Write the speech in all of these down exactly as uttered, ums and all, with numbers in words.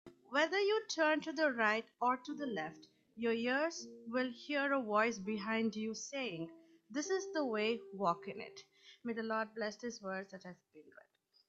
Whether you turn to the right or to the left, your ears will hear a voice behind you saying, "This is the way, walk in it." May the Lord bless His words that has been read.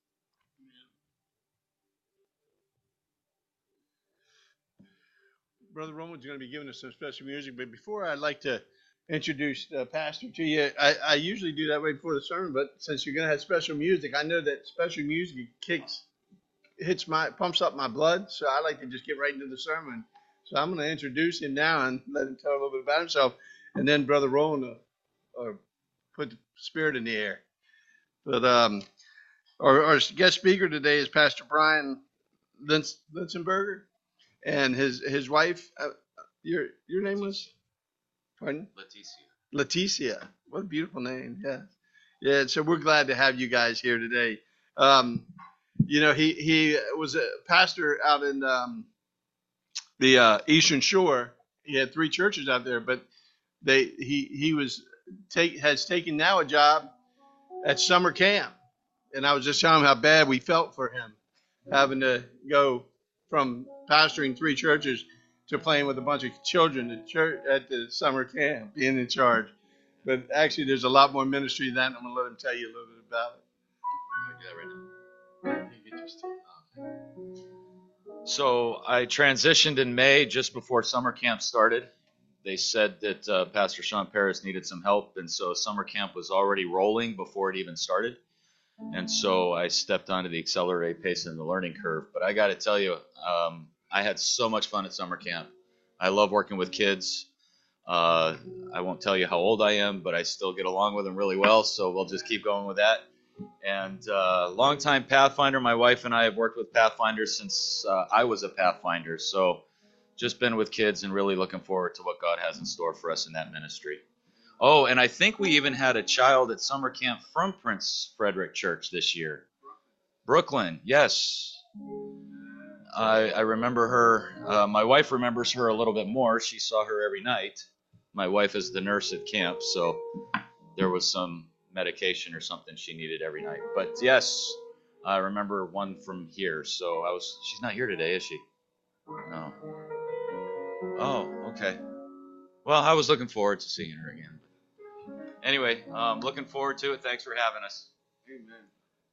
Brother Roman's going to be giving us some special music, but before I'd like to introduce the pastor to you, I, I usually do that way before the sermon, but since you're going to have special music, I know that special music kicks, hits my, pumps up my blood, so I like to just get right into the sermon. So I'm going to introduce him now and let him tell a little bit about himself, and then Brother Roman will, will put the spirit in the air. But um, our, our guest speaker today is Pastor Brian Lins, Linsenberger, and his his wife. Uh, your your name was pardon? Leticia. Leticia. What a beautiful name. Yeah, yeah. So we're glad to have you guys here today. Um, you know, he he was a pastor out in um, the uh, Eastern Shore. He had three churches out there, but they he he was take has taken now a job at summer camp. And I was just telling him how bad we felt for him having to go from pastoring three churches to playing with a bunch of children at church at the summer camp, being in charge. But actually, there's a lot more ministry than that. I'm going to let him tell you a little bit about it. So I transitioned in May, just before summer camp started. They said that uh, Pastor Sean Paris needed some help, and so summer camp was already rolling before it even started. And so I stepped onto the accelerated pace and the learning curve. But I got to tell you, um, I had so much fun at summer camp. I love working with kids. Uh, I won't tell you how old I am, but I still get along with them really well. So we'll just keep going with that. And uh, longtime Pathfinder, my wife and I have worked with Pathfinders since uh, I was a Pathfinder. So just been with kids and really looking forward to what God has in store for us in that ministry. Oh, and I think we even had a child at summer camp from Prince Frederick Church this year. Brooklyn, yes. I, I remember her. Uh, my wife remembers her a little bit more. She saw her every night. My wife is the nurse at camp, so there was some medication or something she needed every night. But yes, I remember one from here. So I was. She's not here today, is she? No. Oh, okay. Well, I was looking forward to seeing her again. Anyway, um, looking forward to it. Thanks for having us. Amen.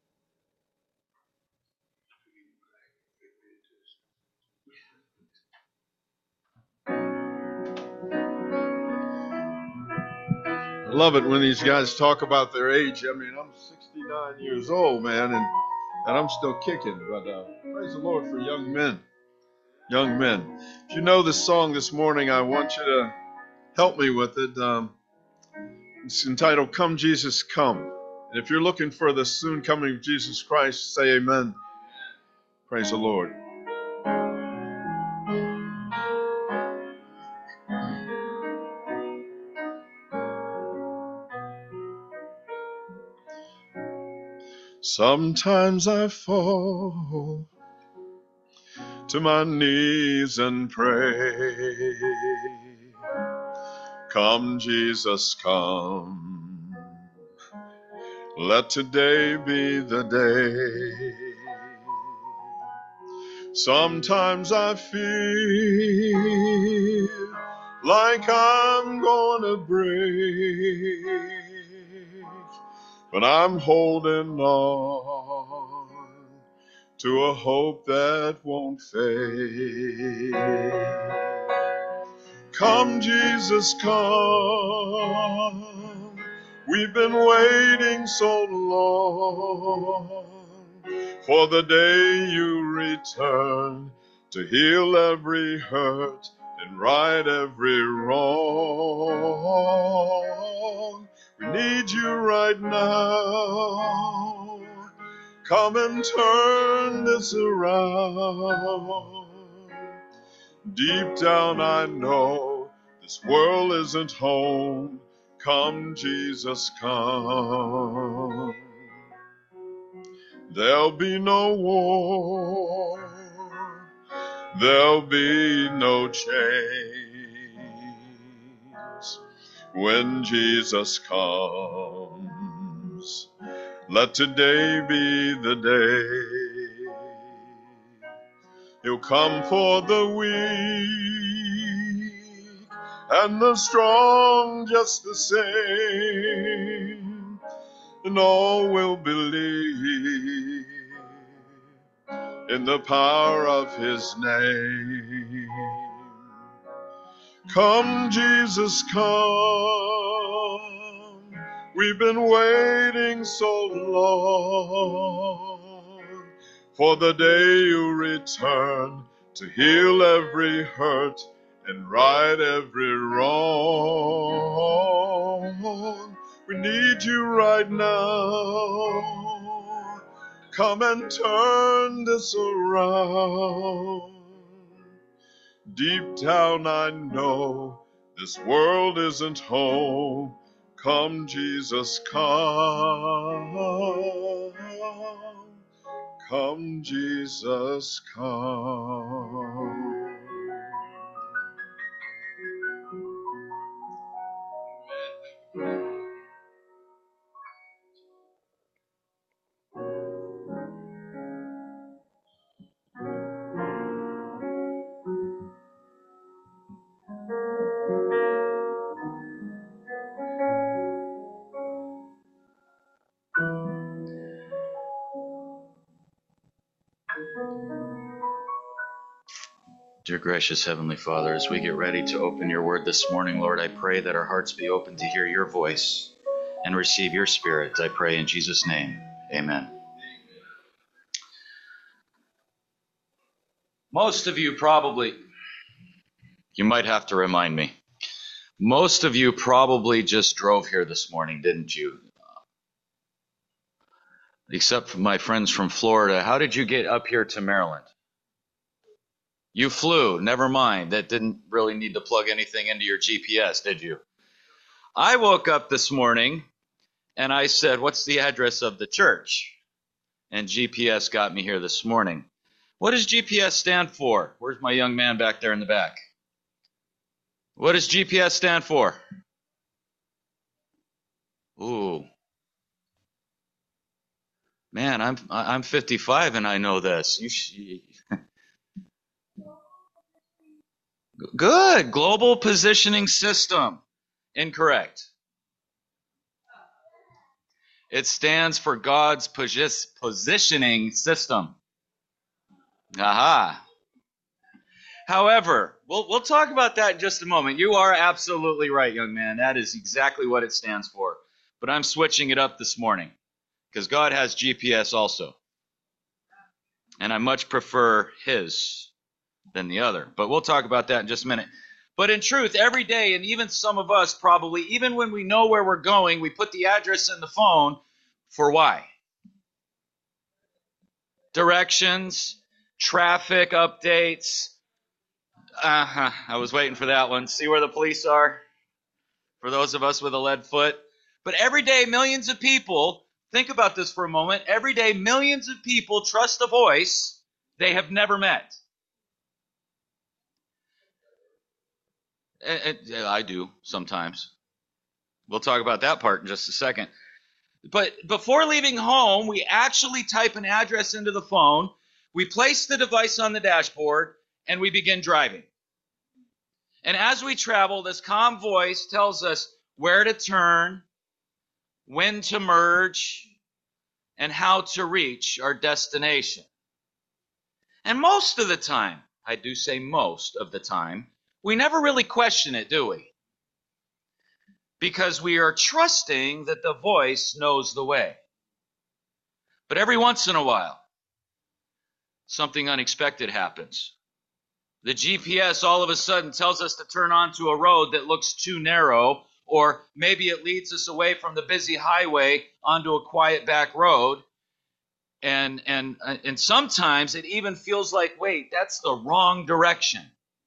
I love it when these guys talk about their age. I mean, I'm sixty-nine years old, man, and, and I'm still kicking. But uh, praise the Lord for young men. Young men. If you know this song this morning, I want you to help me with it. Um, it's entitled Come Jesus Come. And if you're looking for the soon coming of Jesus Christ, say amen. Praise the Lord. Sometimes I fall to my knees and pray. Come, Jesus, come. Let today be the day. Sometimes I feel like I'm gonna break, but I'm holding on to a hope that won't fade. Come, Jesus, come. We've been waiting so long for the day you return to heal every hurt and right every wrong. We need you right now. Come and turn this around. Deep down I know this world isn't home. Come, Jesus, come. There'll be no war. There'll be no chains when Jesus comes. Let today be the day. He'll come for the weak and the strong just the same, and all will believe in the power of his name. Come, Jesus, come. We've been waiting so long for the day you return to heal every hurt and right every wrong. We need you right now. Come and turn this around. Deep down I know this world isn't home. Come, Jesus, come. Come, Jesus, come. Dear gracious Heavenly Father, as we get ready to open your word this morning, Lord, I pray that our hearts be open to hear your voice and receive your spirit. I pray in Jesus' name. Amen. Most of you probably, you might have to remind me, most of you probably just drove here this morning, didn't you? Except for my friends from Florida. How did you get up here to Maryland? You flew, never mind. That didn't really need to plug anything into your G P S, did you? I woke up this morning and I said, what's the address of the church? And G P S got me here this morning. What does G P S stand for? Where's my young man back there in the back? What does G P S stand for? Ooh. Man, I'm I'm fifty-five and I know this. You sh- Good. Global Positioning System. Incorrect. It stands for God's posi- positioning system. Aha. However, we'll we'll talk about that in just a moment. You are absolutely right, young man. That is exactly what it stands for. But I'm switching it up this morning because God has G P S also. And I much prefer his than the other. But we'll talk about that in just a minute. But in truth, every day, and even some of us probably, even when we know where we're going, we put the address in the phone for why? Directions, traffic updates. Uh-huh. I was waiting for that one. See where the police are? For those of us with a lead foot. But every day, millions of people, think about this for a moment, every day, millions of people trust a voice they have never met. And, and I do sometimes. We'll talk about that part in just a second. But before leaving home, we actually type an address into the phone, we place the device on the dashboard, and we begin driving. And as we travel, this calm voice tells us where to turn, when to merge, and how to reach our destination. And most of the time, I do say most of the time, we never really question it, do we? Because we are trusting that the voice knows the way. But every once in a while, something unexpected happens. The G P S all of a sudden tells us to turn onto a road that looks too narrow, or maybe it leads us away from the busy highway onto a quiet back road. And, and, and sometimes it even feels like, wait, that's the wrong direction.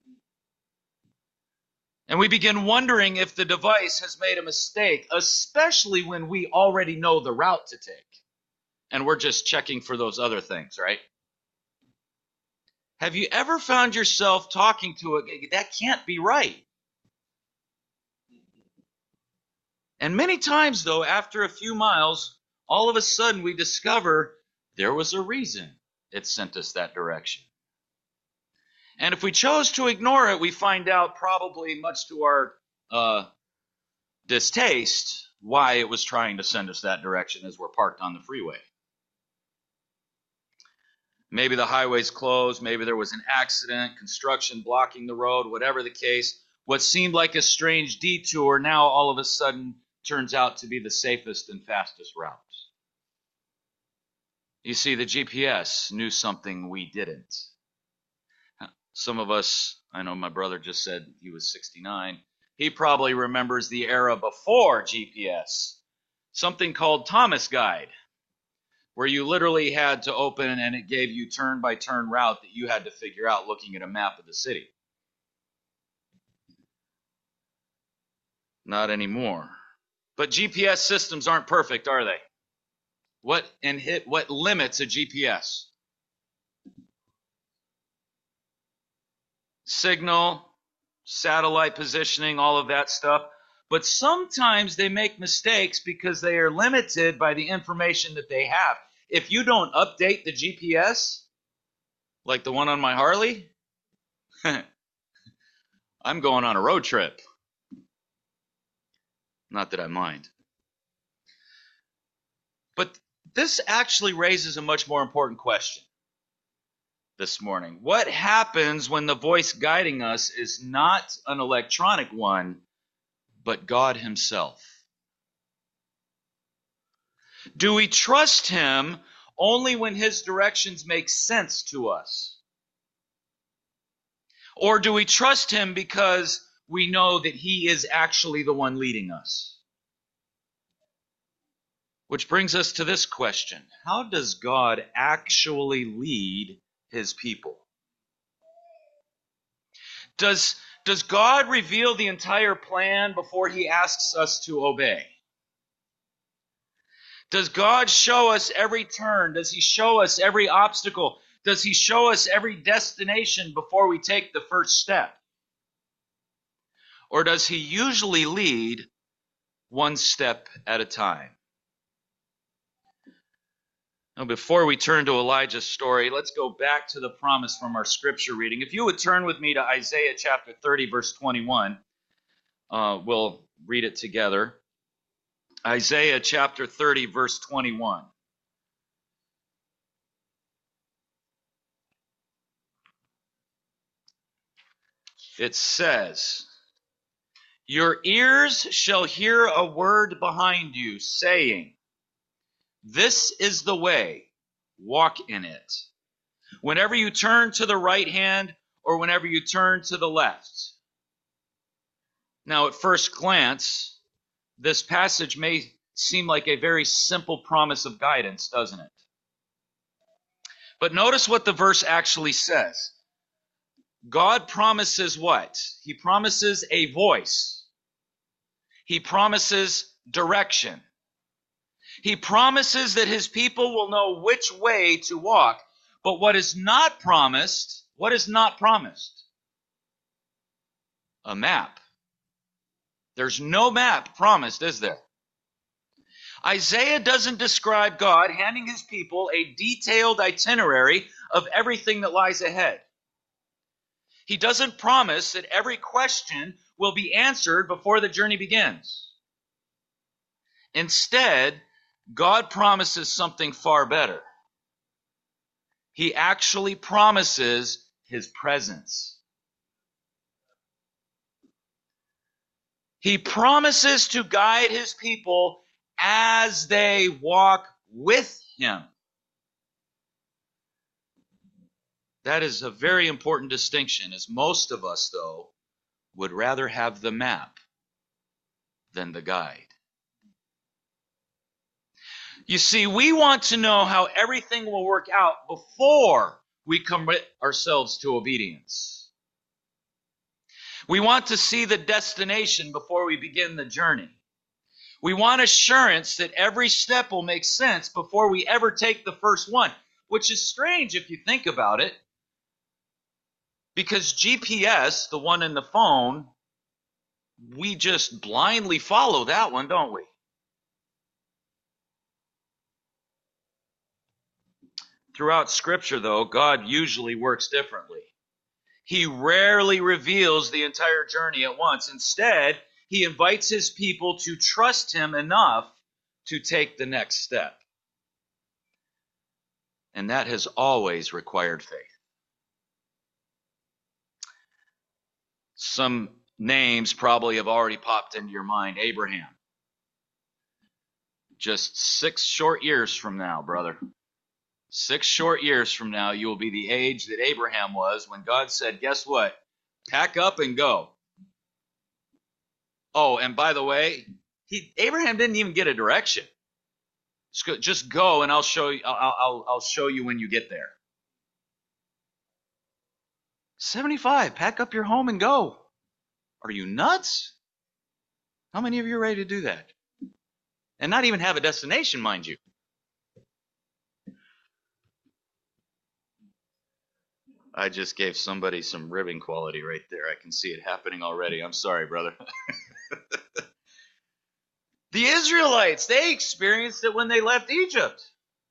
And we begin wondering if the device has made a mistake, especially when we already know the route to take. And we're just checking for those other things, right? Have you ever found yourself talking to a, that can't be right? And many times, though, after a few miles, all of a sudden we discover there was a reason it sent us that direction. And if we chose to ignore it, we find out, probably much to our uh, distaste, why it was trying to send us that direction as we're parked on the freeway. Maybe the highway's closed, maybe there was an accident, construction blocking the road, whatever the case. What seemed like a strange detour now all of a sudden turns out to be the safest and fastest route. You see, the G P S knew something we didn't. Some of us, I know my brother just said he was sixty-nine. He probably remembers the era before G P S, something called Thomas Guide, where you literally had to open and it gave you turn-by-turn route that you had to figure out looking at a map of the city. Not anymore. But G P S systems aren't perfect, are they? What and hit what limits a G P S? Signal, satellite positioning, all of that stuff. But sometimes they make mistakes because they are limited by the information that they have. If you don't update the G P S, like the one on my Harley, I'm going on a road trip. Not that I mind. But this actually raises a much more important question this morning. What happens when the voice guiding us is not an electronic one, but God himself? Do we trust him only when his directions make sense to us? Or do we trust him because we know that he is actually the one leading us? Which brings us to this question. How does God actually lead his people? Does, does God reveal the entire plan before he asks us to obey? Does God show us every turn? Does he show us every obstacle? Does he show us every destination before we take the first step? Or does he usually lead one step at a time? Now, before we turn to Elijah's story, let's go back to the promise from our scripture reading. If you would turn with me to Isaiah chapter thirty, verse twenty-one, uh, we'll read it together. Isaiah chapter thirty, verse twenty-one. It says, "Your ears shall hear a word behind you, saying, 'This is the way, walk in it.' Whenever you turn to the right hand or whenever you turn to the left." Now, at first glance, this passage may seem like a very simple promise of guidance, doesn't it? But notice what the verse actually says. God promises what? He promises a voice. He promises direction. He promises that his people will know which way to walk. But what is not promised, what is not promised? A map. There's no map promised, is there? Isaiah doesn't describe God handing his people a detailed itinerary of everything that lies ahead. He doesn't promise that every question will be answered before the journey begins. Instead, God promises something far better. He actually promises his presence. He promises to guide his people as they walk with him. That is a very important distinction, as most of us, though, would rather have the map than the guide. You see, we want to know how everything will work out before we commit ourselves to obedience. We want to see the destination before we begin the journey. We want assurance that every step will make sense before we ever take the first one, which is strange if you think about it. Because G P S, the one in the phone, we just blindly follow that one, don't we? Throughout Scripture, though, God usually works differently. He rarely reveals the entire journey at once. Instead, he invites his people to trust him enough to take the next step. And that has always required faith. Some names probably have already popped into your mind. Abraham. Just six short years from now, brother. Six short years from now, you will be the age that Abraham was when God said, guess what? Pack up and go. Oh, and by the way, he, Abraham didn't even get a direction. Just go, just go and I'll show you, I'll, I'll, I'll show you when you get there. seventy-five, pack up your home and go. Are you nuts? How many of you are ready to do that? And not even have a destination, mind you. I just gave somebody some ribbing quality right there. I can see it happening already. I'm sorry, brother. The Israelites, they experienced it when they left Egypt.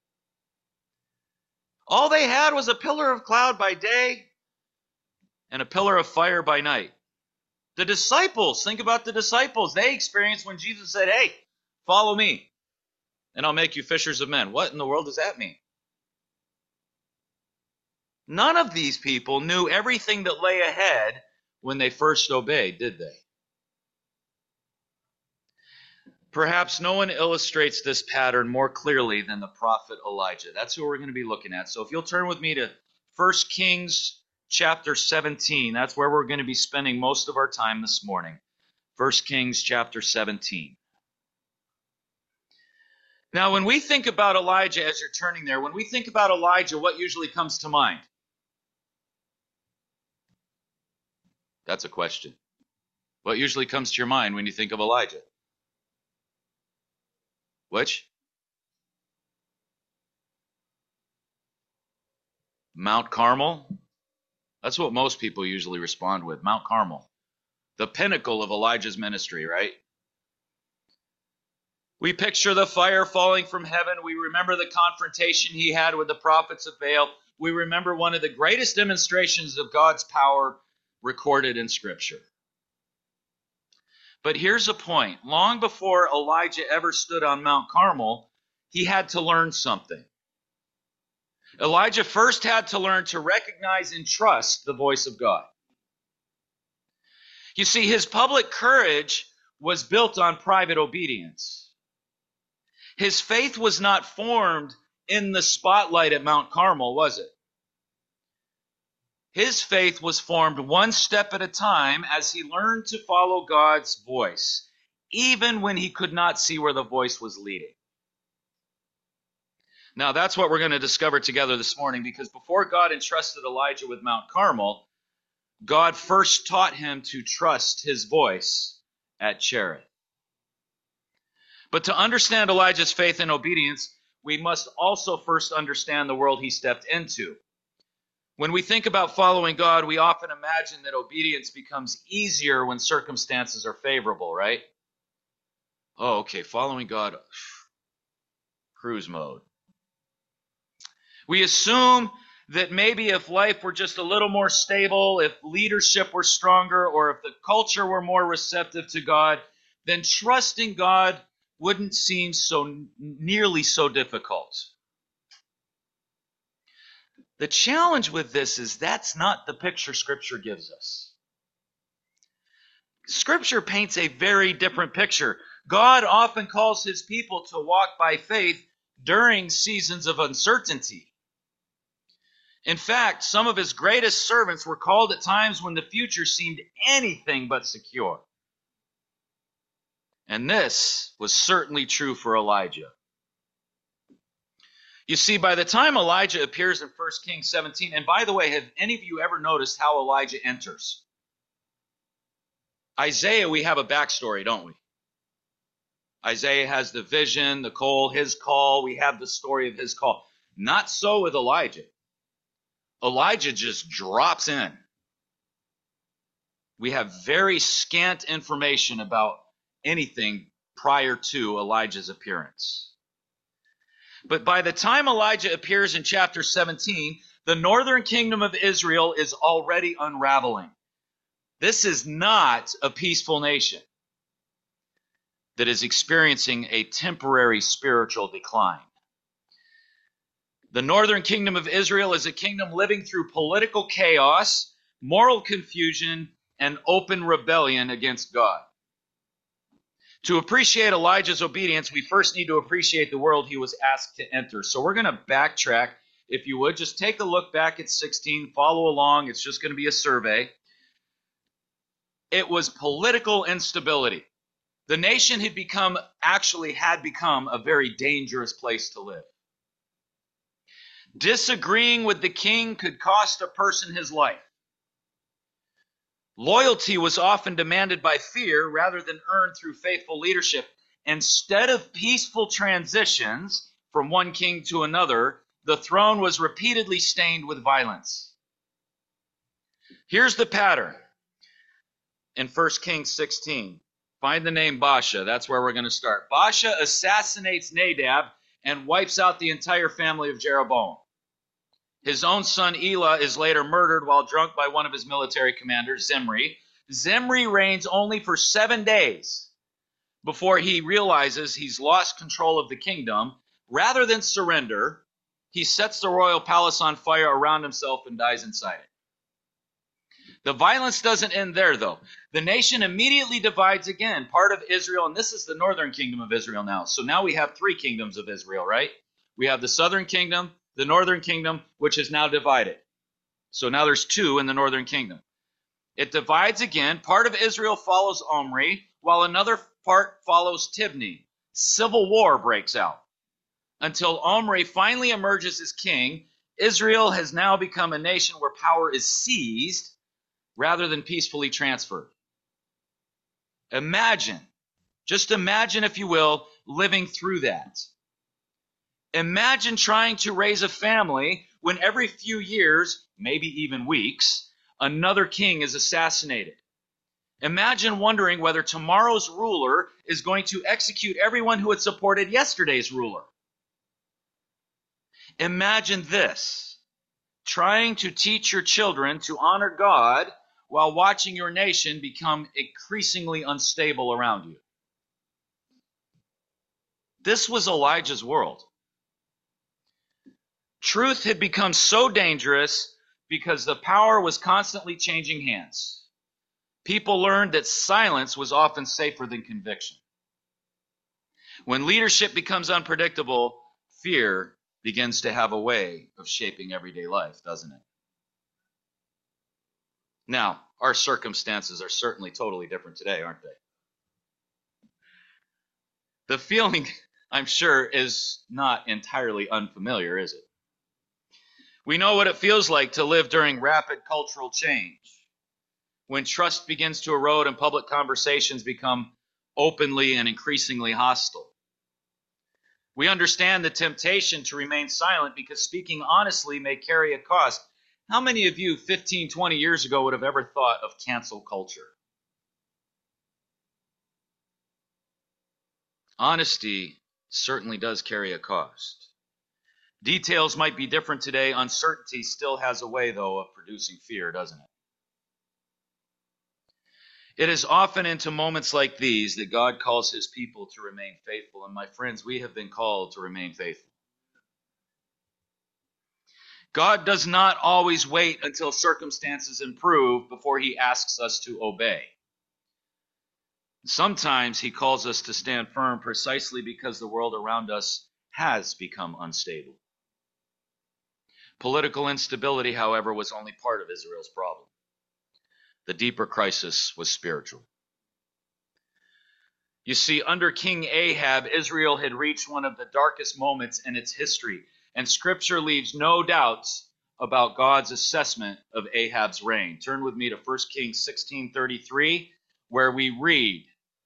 All they had was a pillar of cloud by day and a pillar of fire by night. The disciples, think about the disciples. They experienced when Jesus said, hey, follow me, and I'll make you fishers of men. What in the world does that mean? None of these people knew everything that lay ahead when they first obeyed, did they? Perhaps no one illustrates this pattern more clearly than the prophet Elijah. That's who we're going to be looking at. So if you'll turn with me to First Kings chapter seventeen, that's where we're going to be spending most of our time this morning. First Kings chapter seventeen. Now, when we think about Elijah, as you're turning there, when we think about Elijah, what usually comes to mind? That's a question. What usually comes to your mind when you think of Elijah? Which? Mount Carmel? That's what most people usually respond with, Mount Carmel. The pinnacle of Elijah's ministry, right? We picture the fire falling from heaven. We remember the confrontation he had with the prophets of Baal. We remember one of the greatest demonstrations of God's power recorded in Scripture. But here's a point. Long before Elijah ever stood on Mount Carmel, he had to learn something. Elijah first had to learn to recognize and trust the voice of God. You see, his public courage was built on private obedience. His faith was not formed in the spotlight at Mount Carmel, was it? His faith was formed one step at a time as he learned to follow God's voice, even when he could not see where the voice was leading. Now, that's what we're going to discover together this morning, because before God entrusted Elijah with Mount Carmel, God first taught him to trust his voice at Cherith. But to understand Elijah's faith and obedience, we must also first understand the world he stepped into. When we think about following God, we often imagine that obedience becomes easier when circumstances are favorable, right? Oh, okay, following God, cruise mode. We assume that maybe if life were just a little more stable, if leadership were stronger, or if the culture were more receptive to God, then trusting God wouldn't seem so nearly so difficult. The challenge with this is that's not the picture Scripture gives us. Scripture paints a very different picture. God often calls his people to walk by faith during seasons of uncertainty. In fact, some of his greatest servants were called at times when the future seemed anything but secure. And this was certainly true for Elijah. You see, by the time Elijah appears in First Kings seventeen, and by the way, have any of you ever noticed how Elijah enters? Isaiah, we have a backstory, don't we? Isaiah has the vision, the call, his call. We have the story of his call. Not so with Elijah. Elijah just drops in. We have very scant information about anything prior to Elijah's appearance. But by the time Elijah appears in chapter seventeen, The northern kingdom of Israel is already unraveling. This is not a peaceful nation that is experiencing a temporary spiritual decline. The northern kingdom of Israel is a kingdom living through political chaos, moral confusion, and open rebellion against God. To appreciate Elijah's obedience, we first need to appreciate the world he was asked to enter. So we're going to backtrack, if you would. Just take a look back at sixteen, follow along. It's just going to be a survey. It was political instability. The nation had become, actually had become a very dangerous place to live. Disagreeing with the king could cost a person his life. Loyalty was often demanded by fear rather than earned through faithful leadership. Instead of peaceful transitions from one king to another, the throne was repeatedly stained with violence. Here's the pattern in First Kings sixteen. Find the name Baasha. That's where we're going to start. Baasha assassinates Nadab and wipes out the entire family of Jeroboam. His own son Elah is later murdered while drunk by one of his military commanders, Zimri. Zimri reigns only for seven days before he realizes he's lost control of the kingdom. Rather than surrender, he sets the royal palace on fire around himself and dies inside it. The violence doesn't end there, though. The nation immediately divides again. Part of Israel, and this is the northern kingdom of Israel now. So now we have three kingdoms of Israel, right? We have the southern kingdom, the northern kingdom, which is now divided. So now there's two in the northern kingdom. It divides again. Part of Israel follows Omri, while another part follows Tibni. Civil war breaks out. Until Omri finally emerges as king, Israel has now become a nation where power is seized rather than peacefully transferred. Imagine, just imagine, if you will, living through that. Imagine trying to raise a family when every few years, maybe even weeks, another king is assassinated. Imagine wondering whether tomorrow's ruler is going to execute everyone who had supported yesterday's ruler. Imagine this, trying to teach your children to honor God while watching your nation become increasingly unstable around you. This was Elijah's world. Truth had become so dangerous because the power was constantly changing hands. People learned that silence was often safer than conviction. When leadership becomes unpredictable, fear begins to have a way of shaping everyday life, doesn't it? Now, our circumstances are certainly totally different today, aren't they? The feeling, I'm sure, is not entirely unfamiliar, is it? We know what it feels like to live during rapid cultural change, when trust begins to erode and public conversations become openly and increasingly hostile. We understand the temptation to remain silent because speaking honestly may carry a cost. How many of you fifteen, twenty years ago would have ever thought of cancel culture? Honesty certainly does carry a cost. Details might be different today. Uncertainty still has a way, though, of producing fear, doesn't it? It is often into moments like these that God calls his people to remain faithful. And my friends, we have been called to remain faithful. God does not always wait until circumstances improve before he asks us to obey. Sometimes he calls us to stand firm precisely because the world around us has become unstable. Political instability, however, was only part of Israel's problem. The deeper crisis was spiritual. You see, under King Ahab, Israel had reached one of the darkest moments in its history, and Scripture leaves no doubts about God's assessment of Ahab's reign. Turn with me to First Kings sixteen thirty-three, where we read,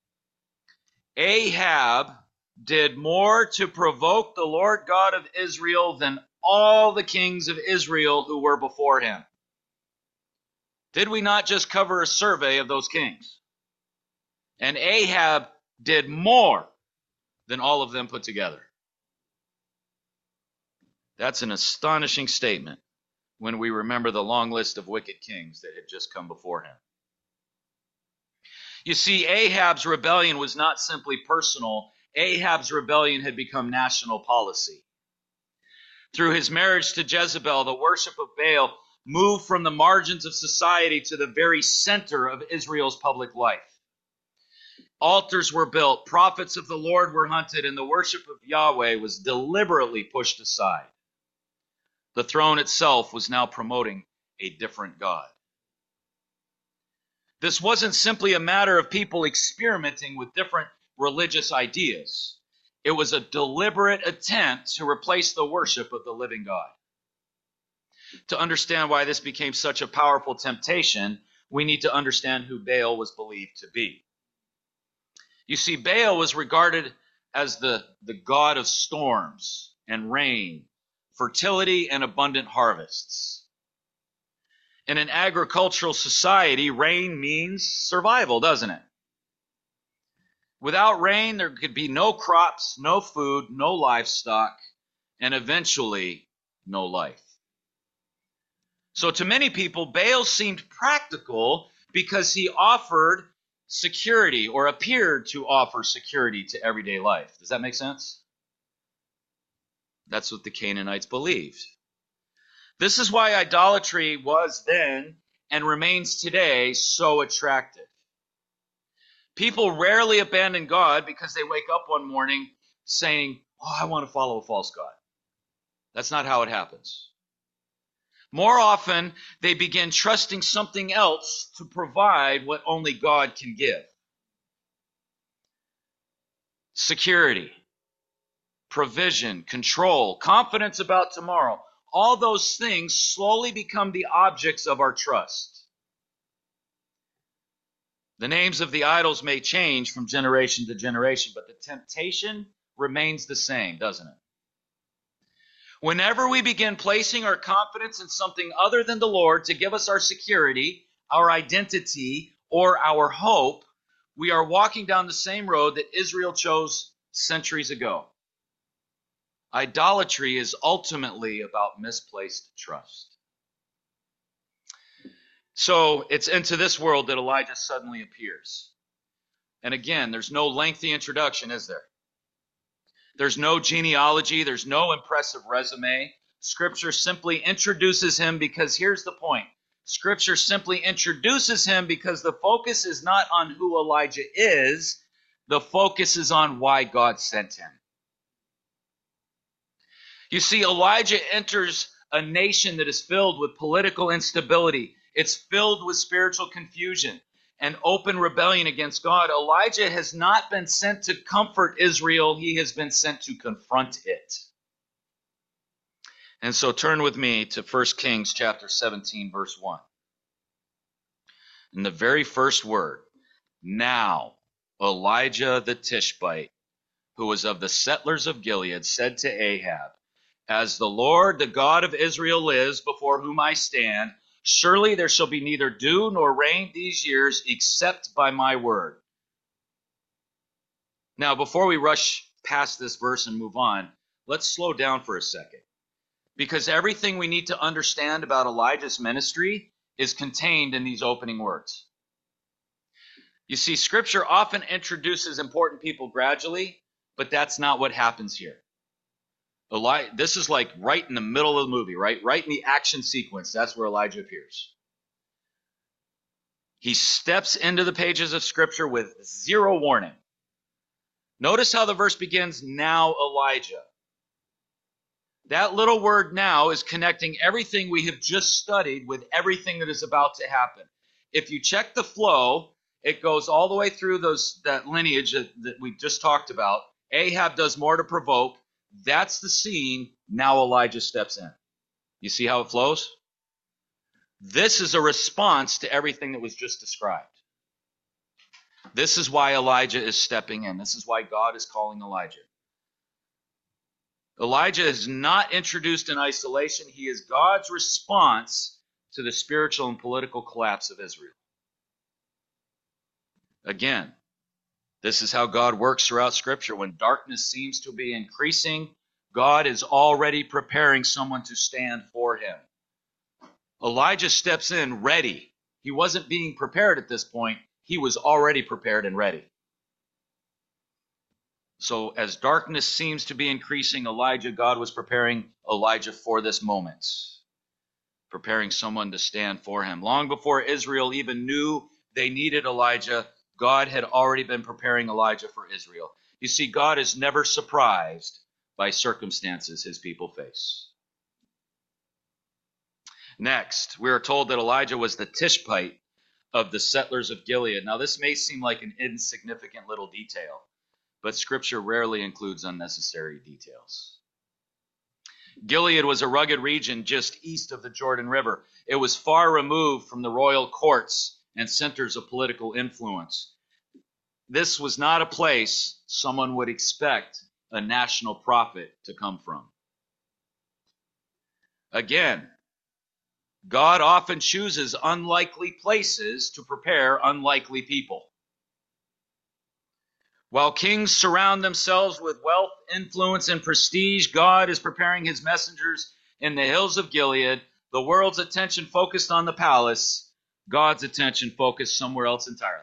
Ahab did more to provoke the Lord God of Israel than all the kings of Israel who were before him. Did we not just cover a survey of those kings? And Ahab did more than all of them put together. That's an astonishing statement. when we remember the long list of wicked kings that had just come before him. You see, Ahab's rebellion was not simply personal. Ahab's rebellion had become national policy. Through his marriage to Jezebel, the worship of Baal moved from the margins of society to the very center of Israel's public life. Altars were built, prophets of the Lord were hunted, and the worship of Yahweh was deliberately pushed aside. The throne itself was now promoting a different God. This wasn't simply a matter of people experimenting with different religious ideas. It was a deliberate attempt to replace the worship of the living God. To understand why this became such a powerful temptation, we need to understand who Baal was believed to be. You see, Baal was regarded as the, the god of storms and rain, fertility and abundant harvests. In an agricultural society, rain means survival, doesn't it? Without rain, there could be no crops, no food, no livestock, and eventually no life. So to many people, Baal seemed practical because he offered security or appeared to offer security to everyday life. Does that make sense? That's what the Canaanites believed. This is why idolatry was then and remains today so attractive. People rarely abandon God because they wake up one morning saying, oh, I want to follow a false god. That's not how it happens. More often, they begin trusting something else to provide what only God can give. Security, provision, control, confidence about tomorrow. All those things slowly become the objects of our trust. The names of the idols may change from generation to generation, but the temptation remains the same, doesn't it? Whenever we begin placing our confidence in something other than the Lord to give us our security, our identity, or our hope, we are walking down the same road that Israel chose centuries ago. Idolatry is ultimately about misplaced trust. So it's into this world that Elijah suddenly appears. And again, there's no lengthy introduction, is there? There's no genealogy. There's no impressive resume. Scripture simply introduces him because here's the point. Scripture simply introduces him because the focus is not on who Elijah is. The focus is on why God sent him. You see, Elijah enters a nation that is filled with political instability. It's filled with spiritual confusion and open rebellion against God. Elijah has not been sent to comfort Israel. He has been sent to confront it. And so turn with me to First Kings chapter seventeen, verse one. In the very first word, now Elijah the Tishbite, who was of the settlers of Gilead, said to Ahab, as the Lord, the God of Israel lives, before whom I stand, surely there shall be neither dew nor rain these years except by my word. Now, before we rush past this verse and move on, let's slow down for a second. Because everything we need to understand about Elijah's ministry is contained in these opening words. You see, Scripture often introduces important people gradually, but that's not what happens here. Eli- this is like right in the middle of the movie, right? Right in the action sequence. That's where Elijah appears. He steps into the pages of Scripture with zero warning. Notice how the verse begins, now Elijah. That little word now is connecting everything we have just studied with everything that is about to happen. If you check the flow, it goes all the way through those that lineage that, that we just talked about. Ahab does more to provoke. That's the scene. Now Elijah steps in. You see how it flows? This is a response to everything that was just described. This is why Elijah is stepping in. This is why God is calling Elijah. Elijah is not introduced in isolation. He is God's response to the spiritual and political collapse of Israel. Again, this is how God works throughout Scripture. When darkness seems to be increasing, God is already preparing someone to stand for him. Elijah steps in ready. He wasn't being prepared at this point. He was already prepared and ready. So as darkness seems to be increasing, Elijah, God was preparing Elijah for this moment, preparing someone to stand for him. Long before Israel even knew they needed Elijah, God had already been preparing Elijah for Israel. You see, God is never surprised by circumstances his people face. Next, we are told that Elijah was the Tishbite of the settlers of Gilead. Now, this may seem like an insignificant little detail, but Scripture rarely includes unnecessary details. Gilead was a rugged region just east of the Jordan River. It was far removed from the royal courts and centers of political influence. This was not a place someone would expect a national prophet to come from. Again, God often chooses unlikely places to prepare unlikely people. While kings surround themselves with wealth, influence, and prestige, God is preparing his messengers in the hills of Gilead. The world's attention focused on the palace, God's attention focused somewhere else entirely.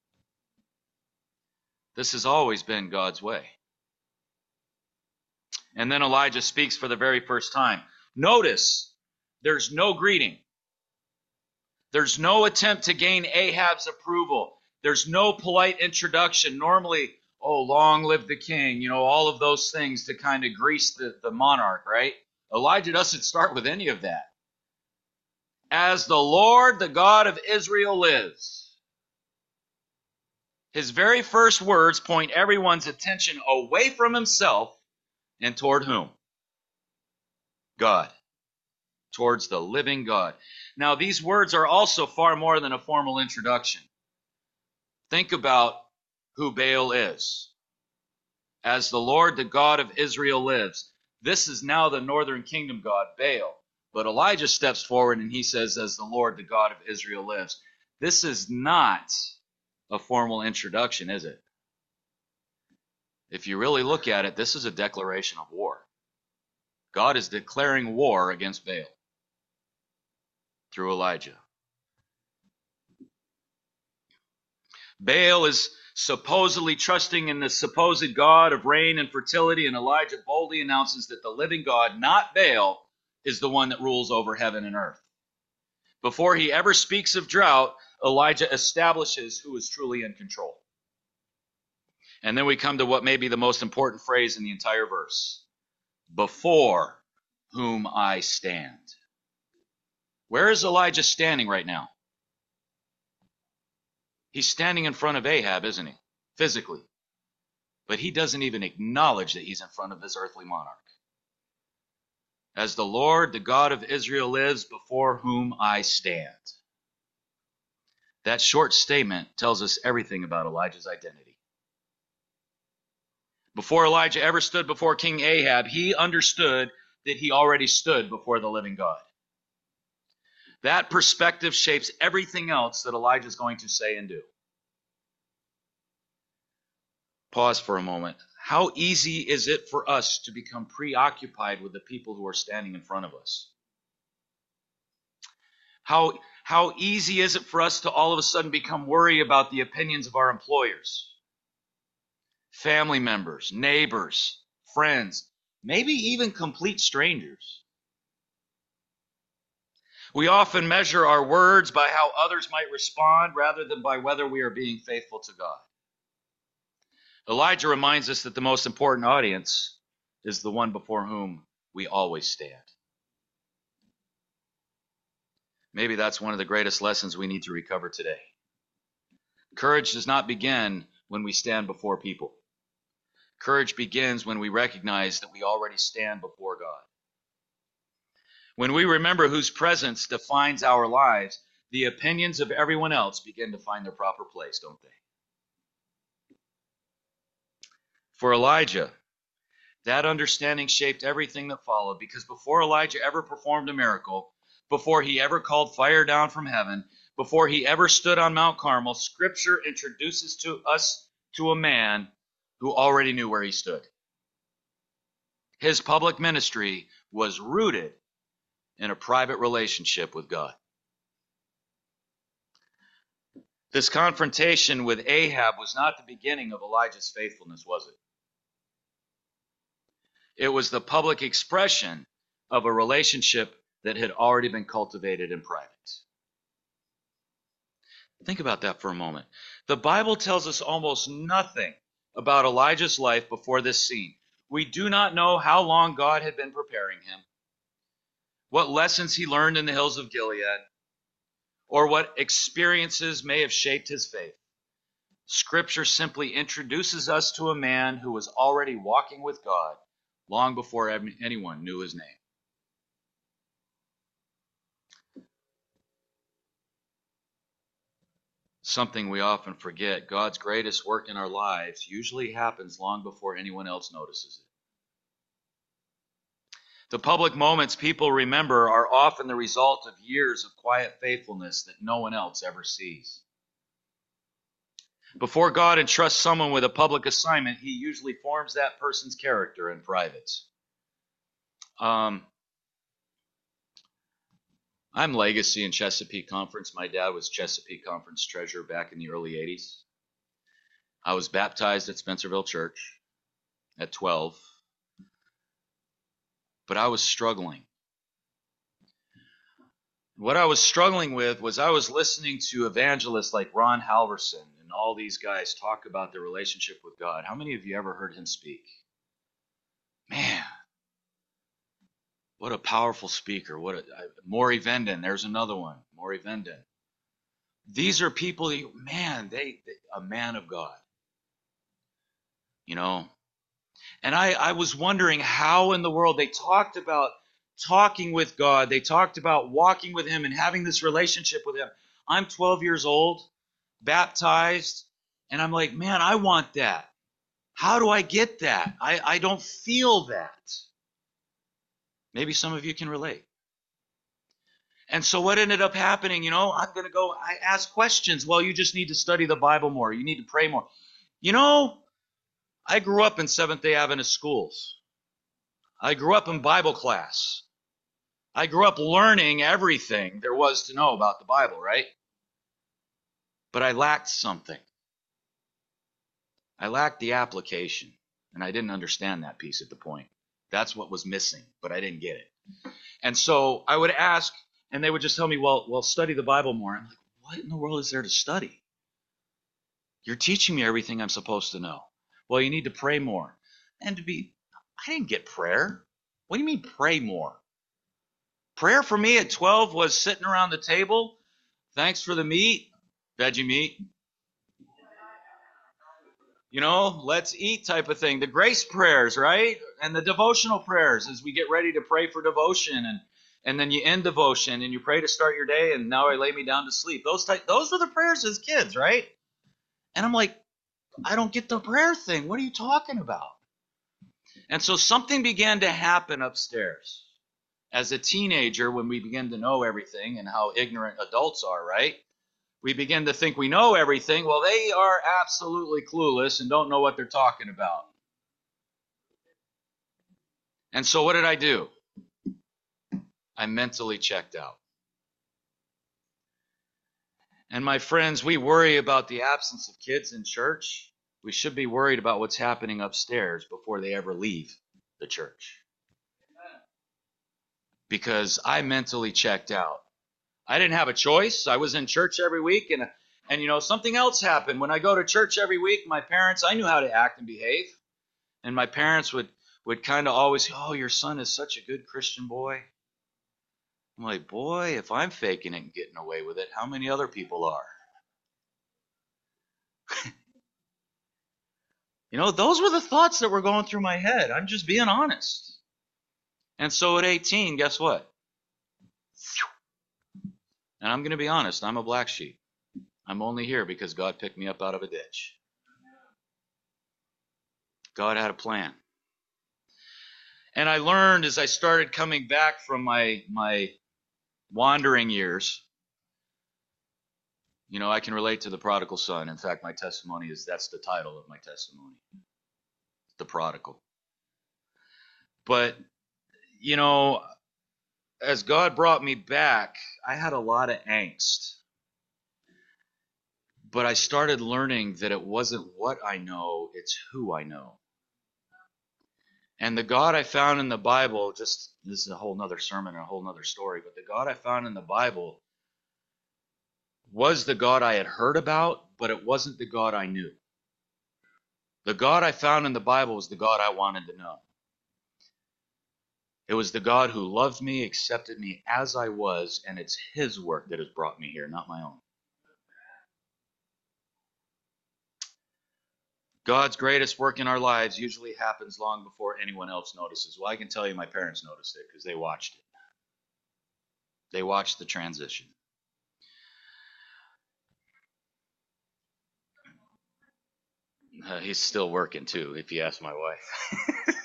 This has always been God's way. And then Elijah speaks for the very first time. Notice, there's no greeting. There's no attempt to gain Ahab's approval. There's no polite introduction. Normally, oh, long live the king, you know, all of those things to kind of grease the, the monarch, right? Elijah doesn't start with any of that. As the Lord, the God of Israel lives. His very first words point everyone's attention away from himself and toward whom? God. Towards the living God. Now, these words are also far more than a formal introduction. Think about who Baal is. As the Lord, the God of Israel lives. This is now the northern kingdom god, Baal. But Elijah steps forward and he says, as the Lord, the God of Israel lives. This is not a formal introduction, is it? If you really look at it, this is a declaration of war. God is declaring war against Baal through Elijah. Baal is supposedly trusting in the supposed God of rain and fertility, and Elijah boldly announces that the living God, not Baal, is the one that rules over heaven and earth. Before he ever speaks of drought, Elijah establishes who is truly in control. And then we come to what may be the most important phrase in the entire verse. Before whom I stand. Where is Elijah standing right now? He's standing in front of Ahab, isn't he? Physically. But he doesn't even acknowledge that he's in front of this earthly monarch. As the Lord, the God of Israel lives, before whom I stand. That short statement tells us everything about Elijah's identity. Before Elijah ever stood before King Ahab, he understood that he already stood before the living God. That perspective shapes everything else that Elijah is going to say and do. Pause for a moment. How easy is it for us to become preoccupied with the people who are standing in front of us? How, how easy is it for us to all of a sudden become worried about the opinions of our employers, family members, neighbors, friends, maybe even complete strangers? We often measure our words by how others might respond rather than by whether we are being faithful to God. Elijah reminds us that the most important audience is the one before whom we always stand. Maybe that's one of the greatest lessons we need to recover today. Courage does not begin when we stand before people. Courage begins when we recognize that we already stand before God. When we remember whose presence defines our lives, the opinions of everyone else begin to find their proper place, don't they? For Elijah, that understanding shaped everything that followed, because before Elijah ever performed a miracle, before he ever called fire down from heaven, before he ever stood on Mount Carmel, Scripture introduces to us to a man who already knew where he stood. His public ministry was rooted in a private relationship with God. This confrontation with Ahab was not the beginning of Elijah's faithfulness, was it? It was the public expression of a relationship that had already been cultivated in private. Think about that for a moment. The Bible tells us almost nothing about Elijah's life before this scene. We do not know how long God had been preparing him, what lessons he learned in the hills of Gilead, or what experiences may have shaped his faith. Scripture simply introduces us to a man who was already walking with God long before anyone knew his name. Something we often forget, God's greatest work in our lives usually happens long before anyone else notices it. The public moments people remember are often the result of years of quiet faithfulness that no one else ever sees. Before God entrusts someone with a public assignment, he usually forms that person's character in private. Um, I'm Legacy in Chesapeake Conference. My dad was Chesapeake Conference treasurer back in the early eighties. I was baptized at Spencerville Church at twelve. But I was struggling. What I was struggling with was I was listening to evangelists like Ron Halverson and all these guys talk about their relationship with God. How many of you ever heard him speak? Man, what a powerful speaker. What a, Maury Vendon, there's another one. Maury Vendon. These are people, that, man, they, they a man of God. You know, and I, I was wondering how in the world they talked about talking with God. They talked about walking with him and having this relationship with him. I'm twelve years old, baptized, and I'm like, man, I want that. How do I get that? I, I don't feel that. Maybe some of you can relate. And so what ended up happening, you know, I'm going to go, I ask questions. Well, you just need to study the Bible more. You need to pray more. You know, I grew up in Seventh-day Adventist schools. I grew up in Bible class. I grew up learning everything there was to know about the Bible, right? But I lacked something. I lacked the application, and I didn't understand that piece at the point. That's what was missing, but I didn't get it. And so I would ask, and they would just tell me, well, well, study the Bible more. I'm like, what in the world is there to study? You're teaching me everything I'm supposed to know. Well, you need to pray more. And to be, I didn't get prayer. What do you mean pray more? Prayer for me at twelve was sitting around the table. Thanks for the meat, veggie meat. You know, let's eat type of thing. The grace prayers, right? And the devotional prayers as we get ready to pray for devotion. And, and then you end devotion and you pray to start your day. And now I lay me down to sleep. Those type, those were the prayers as kids, right? And I'm like, I don't get the prayer thing. What are you talking about? And so something began to happen upstairs. As a teenager, when we begin to know everything and how ignorant adults are, right? We begin to think we know everything. Well, they are absolutely clueless and don't know what they're talking about. And so what did I do? I mentally checked out. And my friends, we worry about the absence of kids in church. We should be worried about what's happening upstairs before they ever leave the church. Because I mentally checked out. I didn't have a choice. I was in church every week, and and you know, something else happened. When I go to church every week, my parents, I knew how to act and behave. And my parents would, would kind of always say, oh, your son is such a good Christian boy. I'm like, boy, if I'm faking it and getting away with it, how many other people are? You know, those were the thoughts that were going through my head. I'm just being honest. And so at eighteen, guess what? And I'm going to be honest, I'm a black sheep. I'm only here because God picked me up out of a ditch. God had a plan. And I learned as I started coming back from my, my wandering years, you know, I can relate to the prodigal son. In fact, my testimony is, that's the title of my testimony. The prodigal. But, you know, as God brought me back, I had a lot of angst. But I started learning that it wasn't what I know, it's who I know. And the God I found in the Bible, just, this is a whole nother sermon and a whole nother story, but the God I found in the Bible was the God I had heard about, but it wasn't the God I knew. The God I found in the Bible was the God I wanted to know. It was the God who loved me, accepted me as I was, and it's His work that has brought me here, not my own. God's greatest work in our lives usually happens long before anyone else notices. Well, I can tell you my parents noticed it because they watched it. They watched the transition. Uh, he's still working too, if you ask my wife.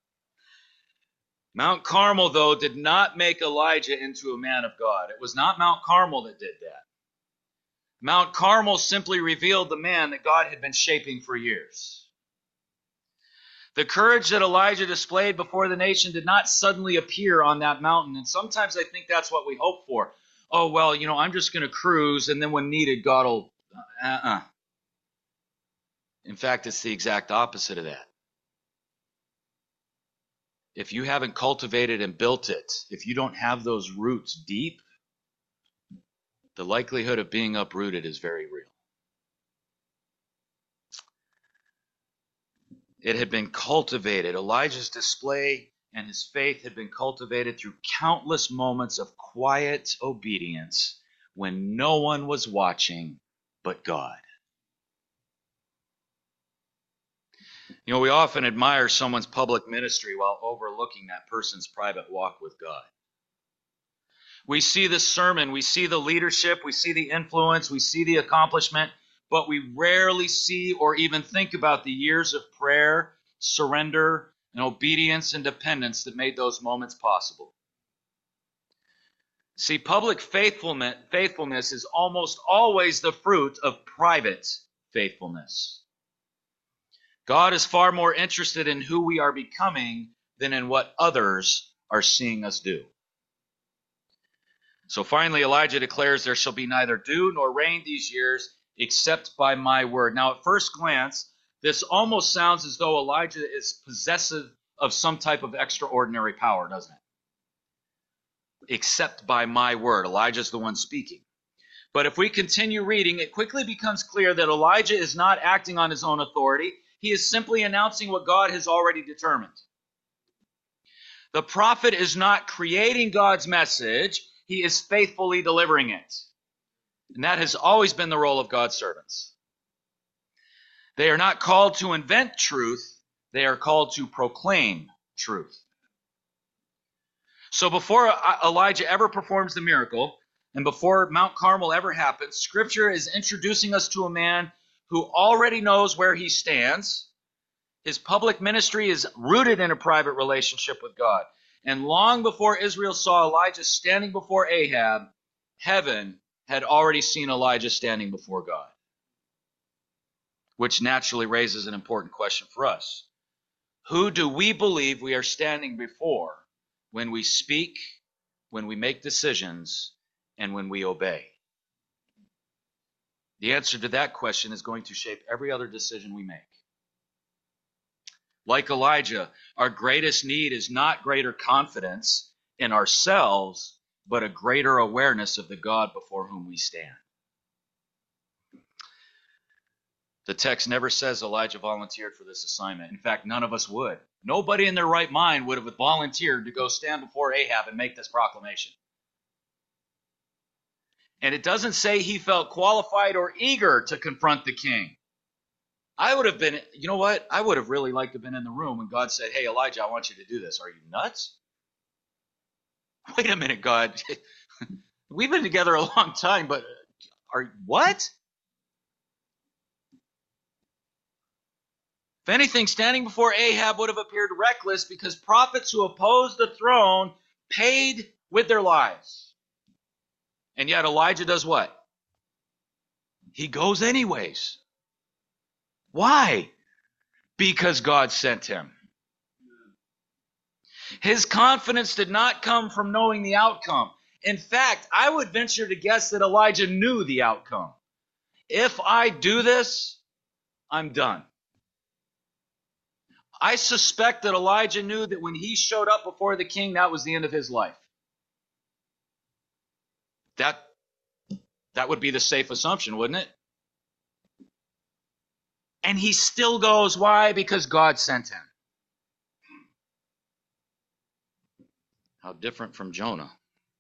Mount Carmel, though, did not make Elijah into a man of God. It was not Mount Carmel that did that. Mount Carmel simply revealed the man that God had been shaping for years. The courage that Elijah displayed before the nation did not suddenly appear on that mountain. And sometimes I think that's what we hope for. Oh, well, you know, I'm just going to cruise, and then when needed, God will... Uh-uh. In fact, it's the exact opposite of that. If you haven't cultivated and built it, if you don't have those roots deep, the likelihood of being uprooted is very real. It had been cultivated. Elijah's display and his faith had been cultivated through countless moments of quiet obedience when no one was watching but God. You know, we often admire someone's public ministry while overlooking that person's private walk with God. We see the sermon, we see the leadership, we see the influence, we see the accomplishment, but we rarely see or even think about the years of prayer, surrender, and obedience and dependence that made those moments possible. See, public faithfulness, faithfulness is almost always the fruit of private faithfulness. God is far more interested in who we are becoming than in what others are seeing us do. So finally, Elijah declares, there shall be neither dew nor rain these years except by my word. Now, at first glance, this almost sounds as though Elijah is possessive of some type of extraordinary power, doesn't it? Except by my word. Elijah's the one speaking. But if we continue reading, it quickly becomes clear that Elijah is not acting on his own authority. He is simply announcing what God has already determined. The prophet is not creating God's message. He is faithfully delivering it. And that has always been the role of God's servants. They are not called to invent truth. They are called to proclaim truth. So before Elijah ever performs the miracle, and before Mount Carmel ever happens, Scripture is introducing us to a man who already knows where he stands. His public ministry is rooted in a private relationship with God. And long before Israel saw Elijah standing before Ahab, heaven had already seen Elijah standing before God. Which naturally raises an important question for us. Who do we believe we are standing before when we speak, when we make decisions, and when we obey? The answer to that question is going to shape every other decision we make. Like Elijah, our greatest need is not greater confidence in ourselves, but a greater awareness of the God before whom we stand. The text never says Elijah volunteered for this assignment. In fact, none of us would. Nobody in their right mind would have volunteered to go stand before Ahab and make this proclamation. And it doesn't say he felt qualified or eager to confront the king. I would have been, you know what? I would have really liked to have been in the room when God said, hey, Elijah, I want you to do this. Are you nuts? Wait a minute, God. We've been together a long time, but are what? If anything, standing before Ahab would have appeared reckless because prophets who opposed the throne paid with their lives. And yet Elijah does what? He goes anyways. Why? Because God sent him. His confidence did not come from knowing the outcome. In fact, I would venture to guess that Elijah knew the outcome. If I do this, I'm done. I suspect that Elijah knew that when he showed up before the king, that was the end of his life. That, that would be the safe assumption, wouldn't it? And he still goes. Why? Because God sent him. How different from Jonah.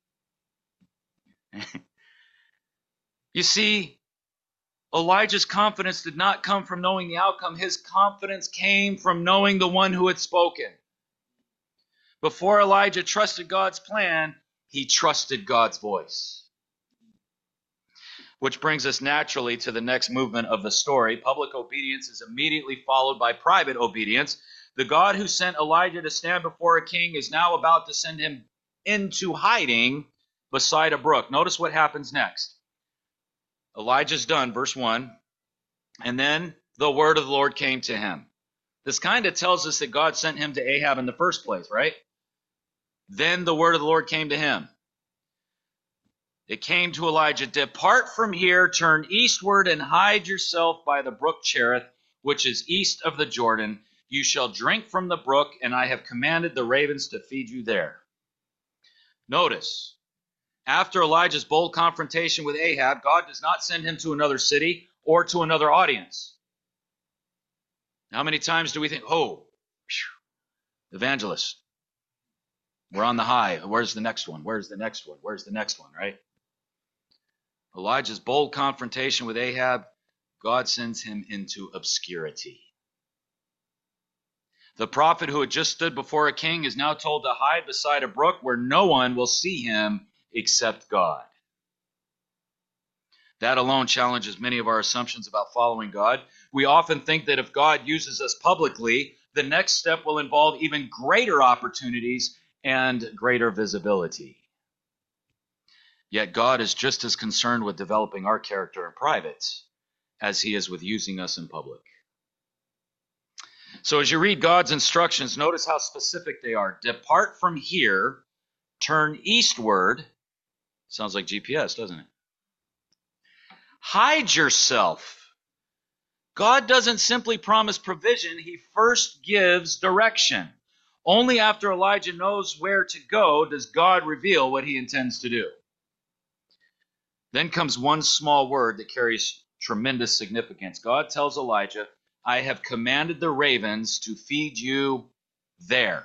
You see, Elijah's confidence did not come from knowing the outcome. His confidence came from knowing the one who had spoken. Before Elijah trusted God's plan, he trusted God's voice. Which brings us naturally to the next movement of the story. Public obedience is immediately followed by private obedience. The God who sent Elijah to stand before a king is now about to send him into hiding beside a brook. Notice what happens next. Elijah's done, verse one. And then the word of the Lord came to him. This kind of tells us that God sent him to Ahab in the first place, right? Then the word of the Lord came to him. It came to Elijah, depart from here, turn eastward, and hide yourself by the brook Cherith, which is east of the Jordan. You shall drink from the brook, and I have commanded the ravens to feed you there. Notice, after Elijah's bold confrontation with Ahab, God does not send him to another city or to another audience. How many times do we think, oh, phew, evangelist, we're on the high. Where's the next one? Where's the next one? Where's the next one, right? Elijah's bold confrontation with Ahab, God sends him into obscurity. The prophet who had just stood before a king is now told to hide beside a brook where no one will see him except God. That alone challenges many of our assumptions about following God. We often think that if God uses us publicly, the next step will involve even greater opportunities and greater visibility. Yet God is just as concerned with developing our character in private as he is with using us in public. So as you read God's instructions, notice how specific they are. Depart from here, turn eastward. Sounds like G P S, doesn't it? Hide yourself. God doesn't simply promise provision, he first gives direction. Only after Elijah knows where to go does God reveal what he intends to do. Then comes one small word that carries tremendous significance. God tells Elijah, I have commanded the ravens to feed you there.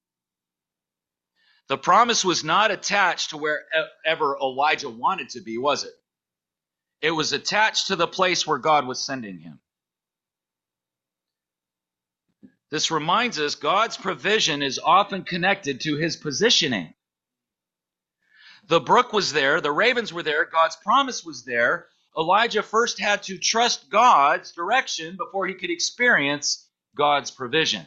The promise was not attached to wherever Elijah wanted to be, was it? It was attached to the place where God was sending him. This reminds us God's provision is often connected to his positioning. The brook was there, the ravens were there, God's promise was there. Elijah first had to trust God's direction before he could experience God's provision.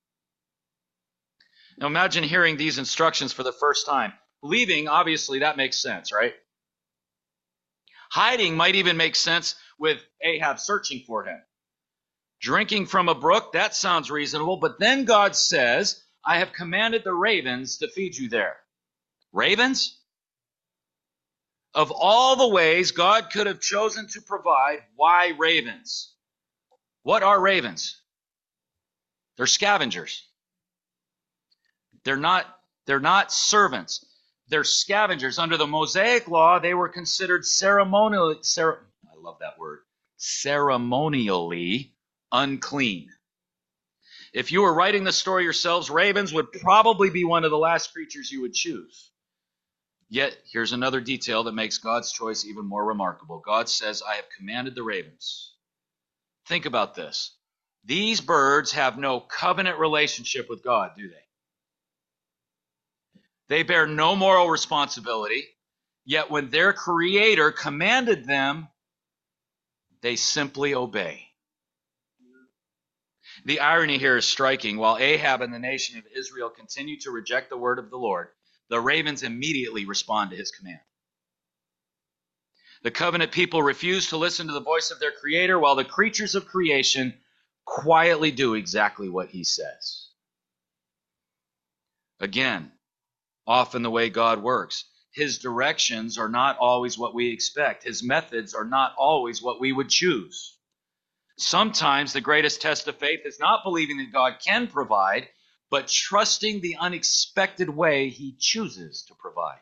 Now imagine hearing these instructions for the first time. Leaving, obviously, that makes sense, right? Hiding might even make sense with Ahab searching for him. Drinking from a brook, that sounds reasonable, but then God says, I have commanded the ravens to feed you there. Ravens? Of all the ways God could have chosen to provide, why ravens? What are ravens? They're scavengers. They're not, they're not servants. They're scavengers. Under the Mosaic law, they were considered ceremonially, cere, I love that word, ceremonially unclean. If you were writing the story yourselves, ravens would probably be one of the last creatures you would choose. Yet, here's another detail that makes God's choice even more remarkable. God says, I have commanded the ravens. Think about this. These birds have no covenant relationship with God, do they? They bear no moral responsibility, yet when their Creator commanded them, they simply obey. The irony here is striking. While Ahab and the nation of Israel continue to reject the word of the Lord, the ravens immediately respond to his command. The covenant people refuse to listen to the voice of their Creator, while the creatures of creation quietly do exactly what he says. Again, often the way God works. His directions are not always what we expect. His methods are not always what we would choose. Sometimes the greatest test of faith is not believing that God can provide, but trusting the unexpected way he chooses to provide.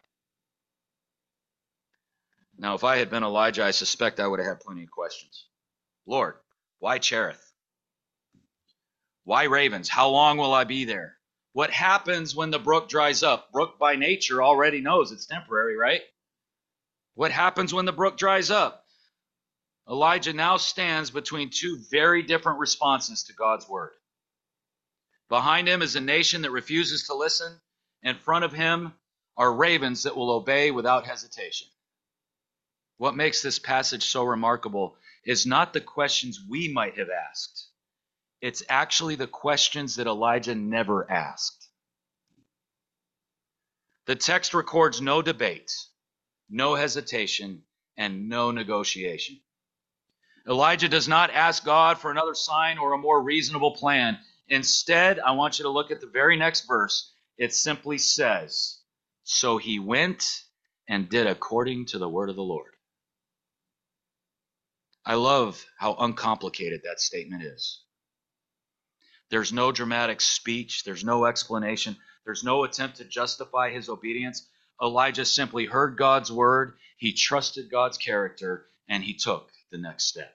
Now, if I had been Elijah, I suspect I would have had plenty of questions. Lord, why Cherith? Why ravens? How long will I be there? What happens when the brook dries up? Brook by nature already knows it's temporary, right? What happens when the brook dries up? Elijah now stands between two very different responses to God's word. Behind him is a nation that refuses to listen. In front of him are ravens that will obey without hesitation. What makes this passage so remarkable is not the questions we might have asked. It's actually the questions that Elijah never asked. The text records no debate, no hesitation, and no negotiation. Elijah does not ask God for another sign or a more reasonable plan. Instead, I want you to look at the very next verse. It simply says, "So he went and did according to the word of the Lord." I love how uncomplicated that statement is. There's no dramatic speech. There's no explanation. There's no attempt to justify his obedience. Elijah simply heard God's word, he trusted God's character, and he took the next step.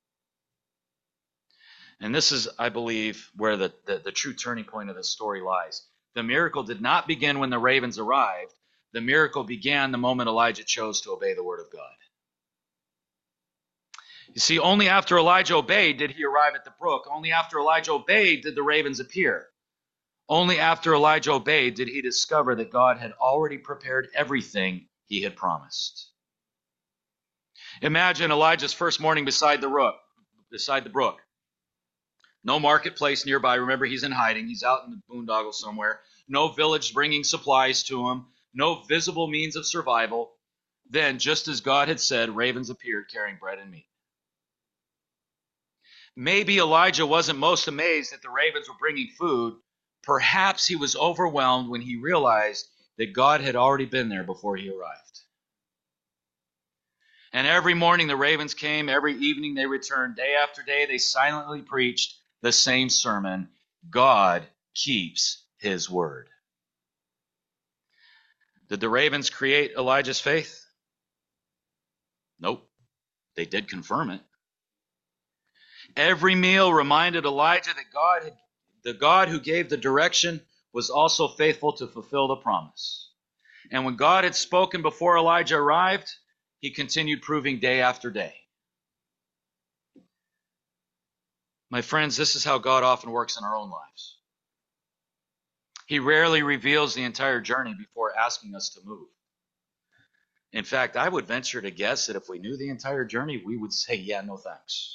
And this is, I believe, where the, the, the true turning point of the story lies. The miracle did not begin when the ravens arrived. The miracle began the moment Elijah chose to obey the word of God. You see, only after Elijah obeyed did he arrive at the brook. Only after Elijah obeyed did the ravens appear. Only after Elijah obeyed did he discover that God had already prepared everything he had promised. Imagine Elijah's first morning beside the brook. Beside the brook. No marketplace nearby. Remember, he's in hiding. He's out in the boondoggle somewhere. No village bringing supplies to him. No visible means of survival. Then, just as God had said, ravens appeared carrying bread and meat. Maybe Elijah wasn't most amazed that the ravens were bringing food. Perhaps he was overwhelmed when he realized that God had already been there before he arrived. And every morning the ravens came, every evening they returned, day after day they silently preached the same sermon. God keeps his word. Did the ravens create Elijah's faith? Nope. They did confirm it. Every meal reminded Elijah that God had, the God who gave the direction was also faithful to fulfill the promise. And when God had spoken before Elijah arrived, he continued proving day after day. My friends, this is how God often works in our own lives. He rarely reveals the entire journey before asking us to move. In fact, I would venture to guess that if we knew the entire journey, we would say, yeah, no thanks.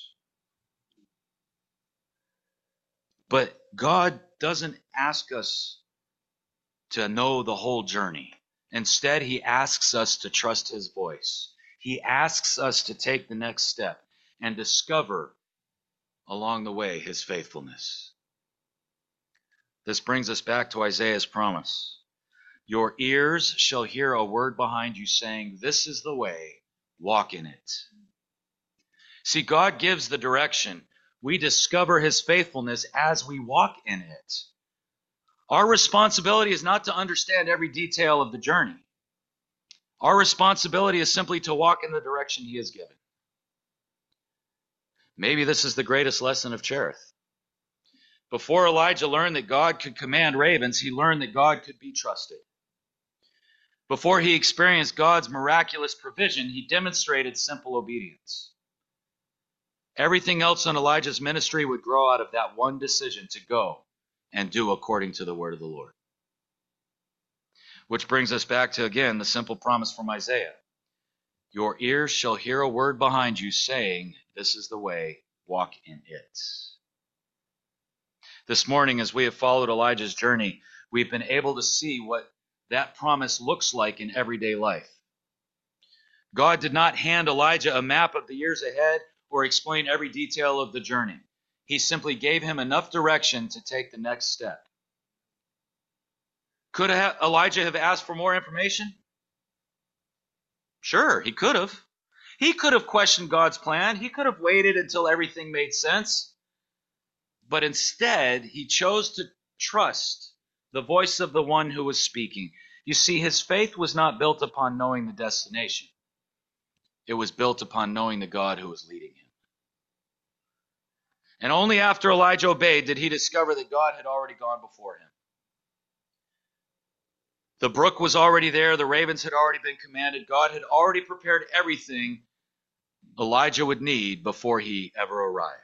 But God doesn't ask us to know the whole journey. Instead, he asks us to trust his voice. He asks us to take the next step and discover along the way his faithfulness. This brings us back to Isaiah's promise. Your ears shall hear a word behind you saying, this is the way, walk in it. See, God gives the direction. We discover his faithfulness as we walk in it. Our responsibility is not to understand every detail of the journey. Our responsibility is simply to walk in the direction he has given. Maybe this is the greatest lesson of Cherith. Before Elijah learned that God could command ravens, he learned that God could be trusted. Before he experienced God's miraculous provision, he demonstrated simple obedience. Everything else in Elijah's ministry would grow out of that one decision to go and do according to the word of the Lord. Which brings us back to, again, the simple promise from Isaiah. Your ears shall hear a word behind you saying, this is the way, walk in it. This morning, as we have followed Elijah's journey, we've been able to see what that promise looks like in everyday life. God did not hand Elijah a map of the years ahead or explain every detail of the journey. He simply gave him enough direction to take the next step. Could Elijah have asked for more information? Sure, he could have. He could have questioned God's plan. He could have waited until everything made sense. But instead, he chose to trust the voice of the one who was speaking. You see, his faith was not built upon knowing the destination. It was built upon knowing the God who was leading him. And only after Elijah obeyed did he discover that God had already gone before him. The brook was already there. The ravens had already been commanded. God had already prepared everything Elijah would need before he ever arrived.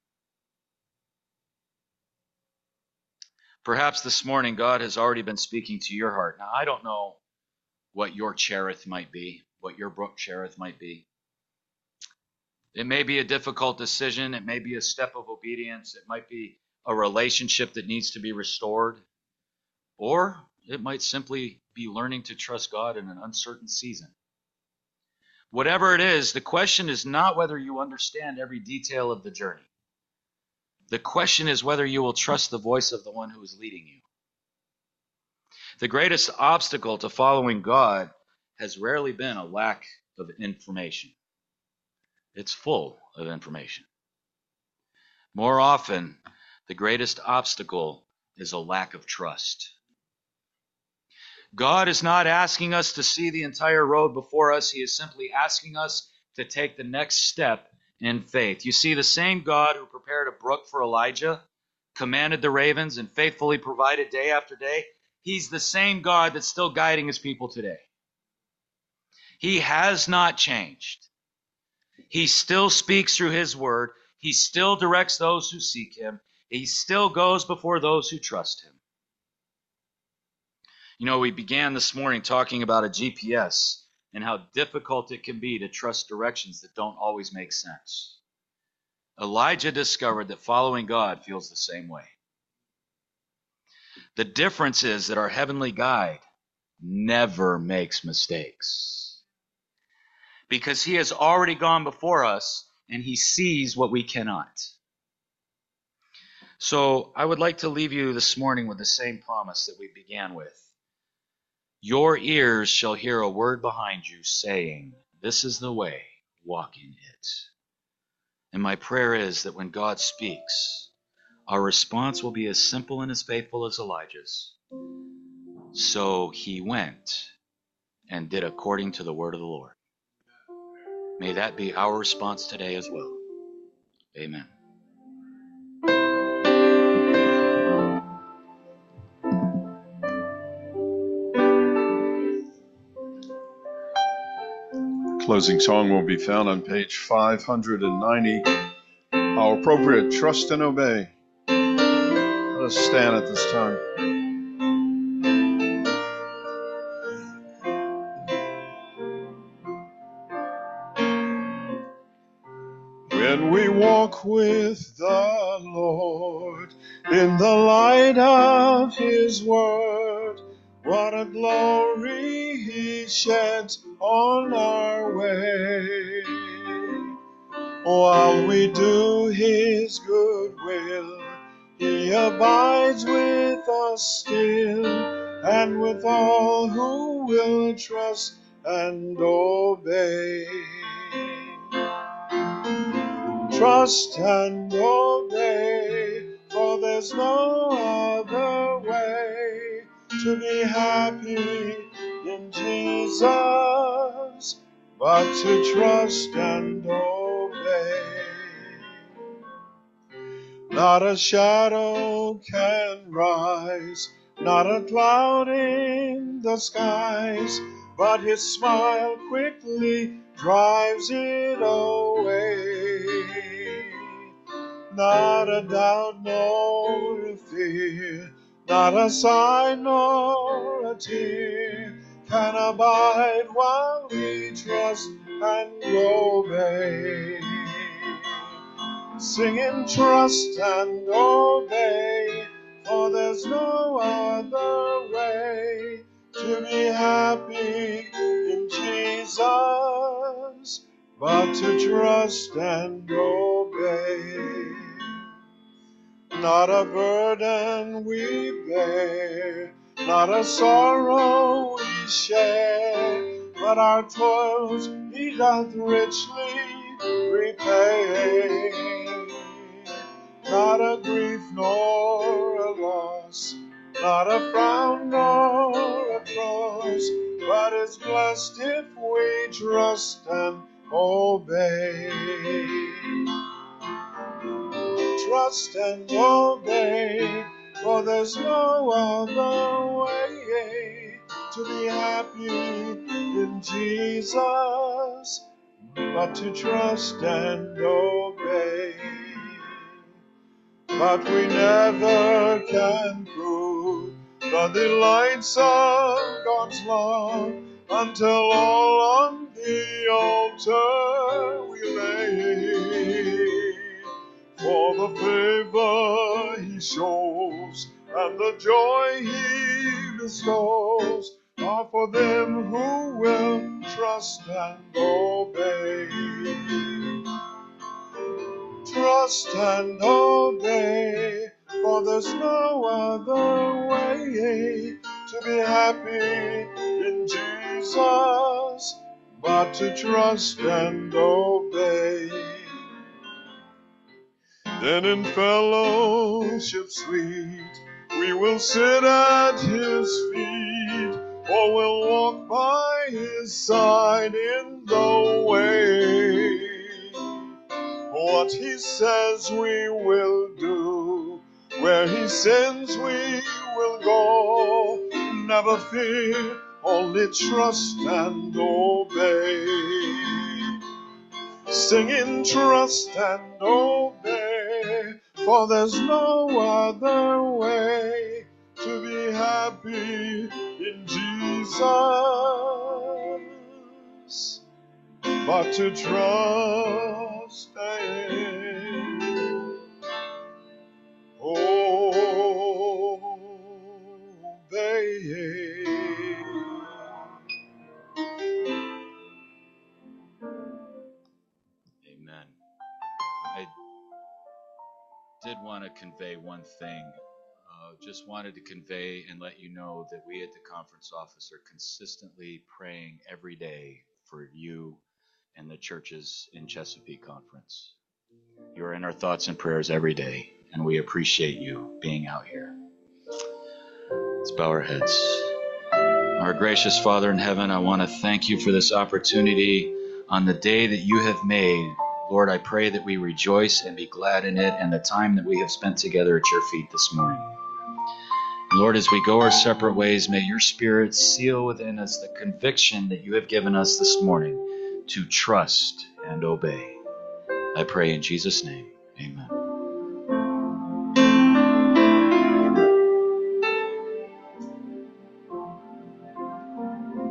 Perhaps this morning God has already been speaking to your heart. Now, I don't know what your Cherith might be, what your brook Cherith might be. It may be a difficult decision. It may be a step of obedience. It might be a relationship that needs to be restored. Or it might simply be learning to trust God in an uncertain season. Whatever it is, the question is not whether you understand every detail of the journey. The question is whether you will trust the voice of the one who is leading you. The greatest obstacle to following God has rarely been a lack of information. It's full of information. More often, the greatest obstacle is a lack of trust. God is not asking us to see the entire road before us. He is simply asking us to take the next step in faith. You see, the same God who prepared a brook for Elijah, commanded the ravens, and faithfully provided day after day, he's the same God that's still guiding his people today. He has not changed. He still speaks through his word. He still directs those who seek him. He still goes before those who trust him. You know, we began this morning talking about a G P S and how difficult it can be to trust directions that don't always make sense. Elijah discovered that following God feels the same way. The difference is that our heavenly guide never makes mistakes, because he has already gone before us and he sees what we cannot. So I would like to leave you this morning with the same promise that we began with. Your ears shall hear a word behind you saying, "This is the way, walk in it." And my prayer is that when God speaks, our response will be as simple and as faithful as Elijah's. So he went and did according to the word of the Lord. May that be our response today as well. Amen. Closing song will be found on page five hundred ninety. How appropriate, trust and obey. Let us stand at this time. When we walk with the Lord in the light of his word, what a glory he sheds on our way. While we do his good will, he abides with us still, and with all who will trust and obey. Trust and obey, for there's no other way to be happy in Jesus but to trust and obey. Not a shadow can rise, not a cloud in the skies, but his smile quickly drives it away. Not a doubt nor a fear, not a sigh nor a tear can abide while we trust and obey. Singing trust and obey, for there's no other way to be happy in Jesus but to trust and obey. Not a burden we bear, not a sorrow we share, but our toils he doth richly repay. Not a grief nor a loss, not a frown nor a cross, but is blessed if we trust and obey. Trust and obey, for there's no other way to be happy in Jesus but to trust and obey. But we never can prove the delights of God's love until all on the altar we lay. For the favor he shows and the joy he bestows are for them who will trust and obey. Trust and obey, for there's no other way to be happy in Jesus but to trust and obey. Then in fellowship sweet we will sit at his feet, or we'll walk by his side in the way. What he says we will do, where he sends we will go. Never fear, only trust and obey. Singing trust and obey, for there's no other way to be happy in Jesus but to trust and obey. Amen. I did want to convey one thing. Uh, just wanted to convey and let you know that we at the conference office are consistently praying every day for you and the churches in Chesapeake Conference. You are in our thoughts and prayers every day, and we appreciate you being out here. Let's bow our heads. Our gracious Father in heaven, I want to thank you for this opportunity on the day that you have made. Lord, I pray that we rejoice and be glad in it and the time that we have spent together at your feet this morning. Lord, as we go our separate ways, may your Spirit seal within us the conviction that you have given us this morning to trust and obey. I pray in Jesus' name, amen.